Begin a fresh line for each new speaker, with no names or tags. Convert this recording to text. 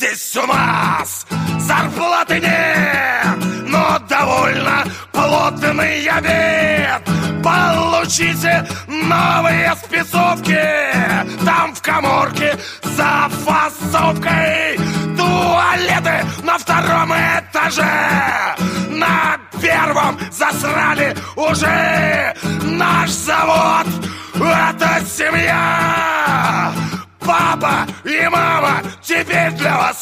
здесь у нас зарплаты нет, но довольно плотный обед. Получите новые спецовки там в каморке за фасовкой. Туалеты на втором этаже, на первом засрали уже. Наш завод — это семья. Папа и мама теперь для вас